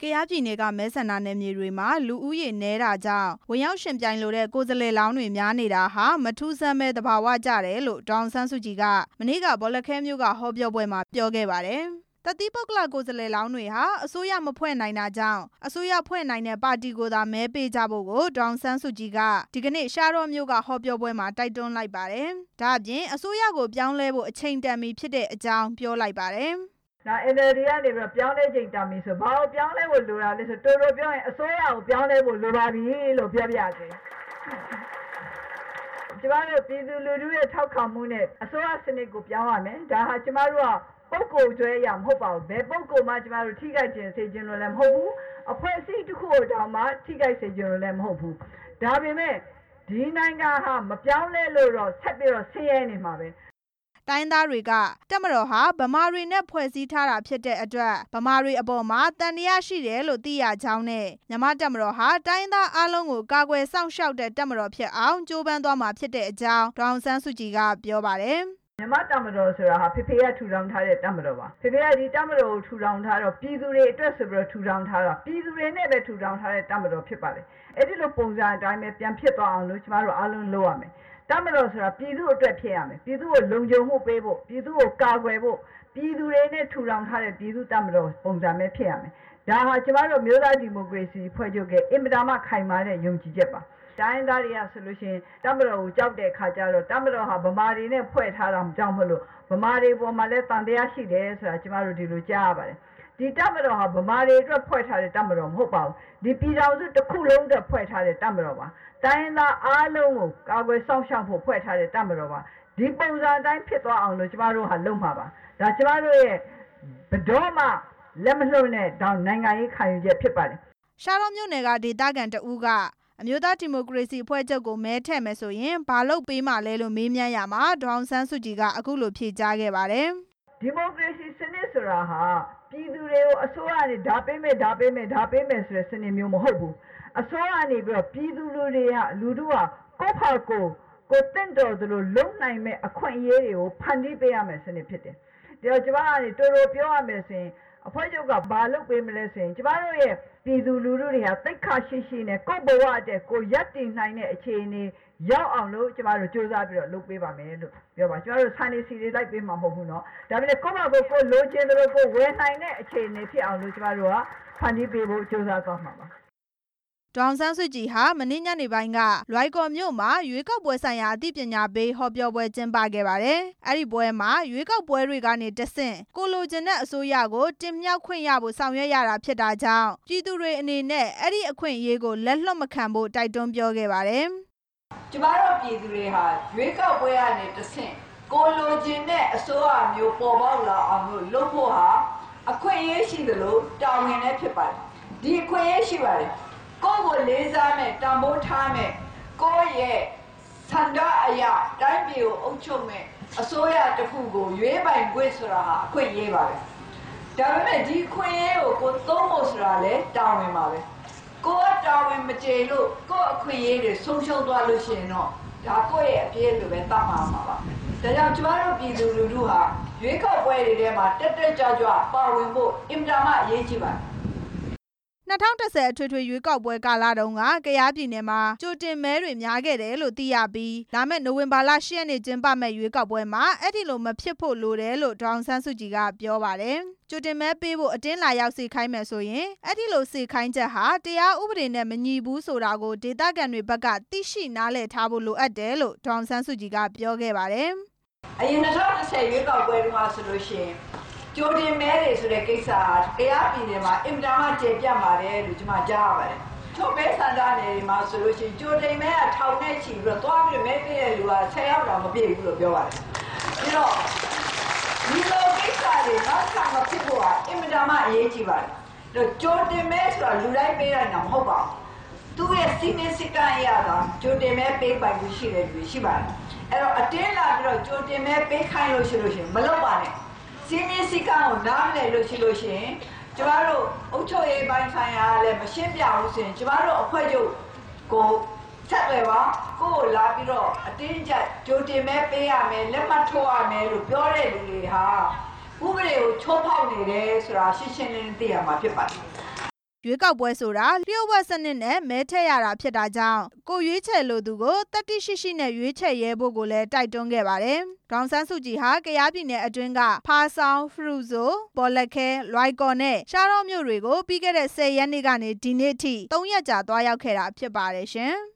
ယားပြည်နယ်ကမဲဆန္ဒနယ်မြေတွေမှာလူဦးရေနည်းတာကြောင့်ဝင်ရောက်ရှင်ပြိုင်လိုတဲ့ကိုယ်စားလှယ်လောင်းတွေများနေတာဟာမထူးဆန်းပဲသဘာဝကျတယ်လို့ဒေါ်အောင်ဆန်းစုကြည်ကမနေ့ကဘောလခဲမြို့ကဟောပြောပွဲမှာပြောခဲ့ပါတယ်။တသီးပုဂ္ဂလကိုယ်စားလှယ်လောင်းတွေဟာအစိုးရမဖွဲ့နိုင်တာကြောင့်အစိုးရဖွဲ့နိုင်တဲ့ပါတီကိုသာမဲပေးကြဖို့ကိုဒေါ်အောင်ဆန်းစုကြည်ကဒီကနေ့ရှားတော်မြို့ကဟောပြောပွဲမှာတိုက်တွန်းလိုက်ပါတယ်။ဒါ့အပြင်အစိုးရကိုပြောင်းလဲဖို့အချိန်တန်ပြီဖြစ်တဲ့အကြောင်းပြောလိုက်ပါတယ်။ဒါ NLD ကနေပြီးပြောင်းလဲချိန်တန်ပြီဆိုဘာလို့ပြောင်းလဲဖို့လိုတာလဲဆိုတော်တော်ပြောရင်အစိုးရကိုပြောင်းလဲဖို့လိုပါပြီလို့ပြောပြစေ။ကျမတို့ပြည်သူလူထုရဲ့ထောက်ခံမှုနဲ့အစိုးရစနစ်ကိုပြောင်းရမယ်။ဒါဟာကျမတို့ကပုဂ္ဂိုလ်ကျွဲရမဟုတ်ပါဘူး။ဘယ်ပုဂ္ဂိုလ်မှကျမတို့ထိခိုက်ခြင်းစေခြင်းလို့လည်းမဟုတ်ဘူး။အဖွဲ့အစည်းတစ်ခုတောင်မှထိခိုက်စေခြင်းလို့လည်းမဟုတ်ဘူး။ဒါပေမဲ့ဒီနိုင်ငံဟာမပြောင်းလဲလို့တော့ဆက်ပြီးတော့ဆင်းရဲနေမှာပဲ။တိုင်းသားတွေကတပ်မတော်ဟာဗမာတွေနဲ့ဖွဲ့စည်းထားတာဖြစ်တဲ့အတွက်ဗမာတွေအပေါ်မှာတန်တရားရှိတယ်လို့သိရကြောင်းနဲ့မြန်မာတပ်မတော်ဟာတိုင်းသားအလုံးကိုကာကွယ်စောင့်ရှောက်တဲ့တပ်မတော်ဖြစ်အောင်ကြိုးပမ်းသွားမှာဖြစ်တဲ့အကြောင်းဒေါ်အောင်ဆန်းစုကြည်ကပြောပါတယ်။မြန်မာတပ်မတော်ဆိုတာဟာဖေဖေကထူထောင်ထားတဲ့တပ်မတော်ပါဖေဖေကဒီတပ်မတော်ကိုထူထောင်ထားတော့ပြည်သူတွေအတွက်ဆိုပြီးတော့ထူထောင်ထားတာပြည်သူတွေနဲ့ပဲထူထောင်ထားတဲ့တပ်မတော်ဖြစ်ပါတယ်အဲ့ဒီလိုပုံစံအတိုင်းပဲပြန်ဖြစ်သွားအောင်လို့ကျမတို့အားလုံးလုပ်ရမယ်တပ်မတော်ဆိုတာပြည်သူအတွက်ဖြစ်ရမယ်ပြည်သူကိုလုံခြုံမှုပေးဖို့ပြည်သူကိုကာကွယ်ဖို့ပြည်သူတွေနဲ့ထူထောင်ထားတဲ့ပြည်သူတပ်မတော်ပုံစံပဲဖြစ်ရမယ်ဒါဟာကျမတို့မျိုးသားဒီမိုကရေစီဖွဲ့ချုပ်ကအင်မတန်မှခိုင်မာတဲ့ယုံကြည်ချက်ပါတိုင်းသားတွေကဆိုလို့ရှိရင်တပ်မတော်ကိုကြောက်တဲ့ခါကျတော့တပ်မတော်ဟာဗမာတွေနဲ့ဖွဲ့ထားတာမကြောက်မလို့ဗမာတွေပေါ်မှာလည်းတန်တရားရှိတယ်ဆိုတာကျမတို့ဒီလိုကြားရပါတယ်ဒီတပ်မတော်ဟာဗမာတွေအတွက်ဖွဲ့ထားတဲ့တပ်မတော်မဟုတ်ပါဘူးဒီပြည်တော်စုတစ်ခုလုံးအတွက်ဖွဲ့ထားတဲ့တပ်မတော်ပါတိုင်းသားအားလုံးကိုကာကွယ်စောင့်ရှောက်ဖို့ဖွဲ့ထားတဲ့တပ်မတော်ပါဒီပုံစံအတိုင်းဖြစ်သွားအောင်လို့ကျမတို့ဟာလုပ်မှာပါဒါကျမတို့ရဲ့ဘယ်တော့မှလက်မလွတ်နဲ့တောင်းနိုင်ငံရေးခံယူချက်ဖြစ်ပါတယ်ရှားတော်မြို့နယ်ကဒေသခံတဦးကအမျိုးသားဒီမိုကရေစီအဖွဲ့ချုပ်ကိုမဲထည့်မယ်ဆိုရင်ဘာလုပ်ပေးမှလဲလို့မေးမြန်းရမှာဒေါအောင်ဆန်းစုကြည်ကအခုလိုဖြေကြားခဲ့ပါတယ်ဒီမိုကရေစီစနစ်ဆိုတာဟာပြည်သူတွေကိုအစိုးရကနေဓာပေးမယ်ဆိုတဲ့စနစ်မျိုးမဟုတ်ဘူးအစိုးရကနေပြီးတော့ပြည်သူလူတွေကလူတို့ကကိုယ့်ဖာကိုတင့်တော်သလိုလုံနိုင်မဲ့အခွင့်အရေးတွေကိုဖန်တီးပေးရမယ်စနစ်ဖြစ်တယ်ဒါကြောင့်ကျမကနေတော်တော်ပြောရမယ်ဆိုရင်အဖွဲ့ချုပ်ကဘာလုပ်ပေးမလဲဆိုရင်ကျမတို့ရဲ့ပြည်သူလူထုတွေဟာသိက္ခာရှိနဲ့ကိုယ့်ဘဝအတွက်ကိုရပ်တည်နိုင်တဲ့အခြေအနေရောက်အောင်လို့ကျမတို့စူးစမ်းပြီးတော့လုပ်ပေးပါမယ်လို့ပြောပါကျမတို့စံနေစီတွေလိုက်ပေးမှာမဟုတ်ဘူးเนาะဒါပေမဲ့ကိုယ့်ဘာကိုလိုချင်တယ်လို့ကိုဝယ်နိုင်တဲ့အခြေအနေဖြစ်အောင်လို့ကျမတို့ကဖန်တီးပေးဖို့စူးစမ်းသွားမှာပါဒေါအောင်ဆန်းစုကြည်ဟာမနေ့ညနေပိုင်းကလွိုင်ကော်မြို့မှာရွေးကောက်ပွဲဆိုင်ရာအသိပညာပေးဟောပြောပွဲကျင်းပခဲ့ပါတယ်။အဲ့ဒီပွဲမှာရွေးကောက်ပွဲတွေကနေတဆင့်ကိုလိုချင်တဲ့အစိုးရကိုတင်မြှောက်ခွင့်ရဖို့ဆောင်ရွက်ရတာဖြစ်တာကြောင့်ပြည်သူတွေအနေနဲ့အဲ့ဒီအခွင့်အရေးကိုလက်လွတ်မခံဖို့တိုက်တွန်းပြောခဲ့ပါတယ်။ကျမတို့ပြည်သူတွေဟာရွေးကောက်ပွဲကနေတဆင့်ကိုလိုချင်တဲ့အစိုးရမျိုးပေါ်ပေါက်လာအောင်လို့လုပ်ဖို့ဟာအခွင့်အရေးရှိသလိုတာဝန်လည်းဖြစ်ပါတယ်။ဒီအခွင့်အရေးရှိပါတယ်။ကိုယ့်ကိုလေးစားမဲ့တန်ဖိုးထားမဲ့ကိုယ့်ရဲ့ဆန္ဒအရာတိုင်းပြည်ကိုအုပ်ချုပ်မဲ့အစိုးရတစ်ခုကိုရွေးပိုင်ခွင့်ဆိုတာဟာအခွင့်အရေးပါပဲဒါပေမဲ့ဒီအခွင့်အရေးကိုသုံးဖို့ဆိုတာလည်းတာဝန်ပါပဲကိုယ်ကတာဝန်မကျေလို့ကိုယ့်အခွင့်အရေးတွေဆုံးရှုံးသွားလို့ရှိရင်တော့ဒါကိုယ့်ရဲ့အပြည့်လိုပဲတတ်မှာပါဒါကြောင့်ကျမတို့ပြည်သူလူထုဟာရွေးကောက်ပွဲတွေထဲမှာတက်ကြွပါဝင်ဖို့အင်တာမအရေးကြီးပါတယ် 2010အထွေထွေရွေးကောက်ပွဲကာလတုန်းကကယားပြည်နယ်မှာကြိုတင်မဲတွေများခဲ့တယ်လို့သိရပြီးလာမယ့်နိုဝင်ဘာလ10ရက်နေ့ကျင်းပမယ့်ရွေးကောက်ပွဲမှာအဲ့ဒီလိုမဖြစ်ဖို့လိုတယ်လို့ဒေါအောင်ဆန်းစုကြည်ကပြောပါတယ်။ကြိုတင်မဲပေးဖို့အတင်းလာရောက်စေခိုင်းမယ်ဆိုရင်အဲ့ဒီလိုစေခိုင်းချက်ဟာတရားဥပဒေနဲ့မညီဘူးဆိုတာကိုဒေသခံတွေဘက်ကသိရှိနားလည်ထားဖို့လိုအပ်တယ်လို့ဒေါအောင်ဆန်းစုကြည်ကပြောခဲ့ပါတယ်။အရင်2010ရွေးကောက်ပွဲတုန်းကဆိုလို့ရှိရင်ကြိုတင်မဲတွေဆိုတဲ့ကိစ္စဟာတရားပြည်နယ်မှာအင်တာမကျေပြတ်ပါတယ်လို့ကျွန်မကြားရပါတယ်။ထုတ်မဲဆန္ဒနယ်တွေမှာဆိုလို့ရှိရင်ကြိုတင်မဲကထောင်နဲ့ချီပြီးတော့သွားပြီးမဲပေးတဲ့လူက10ယောက်တောင်မပြည့်ဘူးလို့ပြောပါတယ်။ပြီးတော့ဒီလိုကိစ္စတွေနောက်ထပ်မဖြစ်ဖို့ကအင်တာမအရေးကြီးပါတယ်။ဒါကြိုတင်မဲဆိုတာလူတိုင်းပေးနိုင်တာမဟုတ်ပါဘူး။သူ့ရဲ့စီမင်းစည်းကမ်းအရသာကြိုတင်မဲပေးပိုင်မှုရှိတဲ့လူရှိပါတယ်။အဲ့တော့အတင်းလာပြီးတော့ကြိုတင်မဲပေးခိုင်းလို့ရှိရင်မလုပ်ပါနဲ့။စီမင်းစည်းကမ်းကိုနားလည်လို့ရှိလို့ရှိရင်ကျမတို့အုပ်ချုပ်ရေးပိုင်းဆိုင်ရာလည်းမရှင်းပြဘူးဆိုရင်ကျမတို့အဖွဲ့ချုပ်ကိုဆက်သွယ်ပါကိုယ်လာပြီးတော့အတင်းကျပ်ကြိုတင်မဲပေးရမယ်လက်မှတ်ထိုးရမယ်လို့ပြောတဲ့လူတွေဟာဥပဒေကိုချိုးဖောက်နေတယ်ဆိုတာရှင်းရှင်းလင်းလင်းသိရမှာဖြစ်ပါတယ်ရွေးကောက်ပွဲဆိုတာလျှို့ဝှက်စနစ်နဲ့မဲထည့်ရတာဖြစ်တာကြောင့်ကိုရွေးချယ်လိုသူကိုတတိရှိရှိနဲ့ရွေးချယ်ရဲဖို့ကိုလည်းတိုက်တွန်းခဲ့ပါတယ်။ဒေါ်အောင်ဆန်းစုကြည်ဟာကယားပြည်နယ်အတွင်းကဖားဆောင်း၊ဖရူဆို၊ဘော်လက်ခဲ၊လွိုင်ကော်နဲ့ရှားတောမြို့တွေကိုပြီးခဲ့တဲ့10 ရက်နေ့ကနေဒီနေ့ထိ3 ရက်ကြာသွားရောက်ခဲ့တာဖြစ်ပါတယ်ရှင်။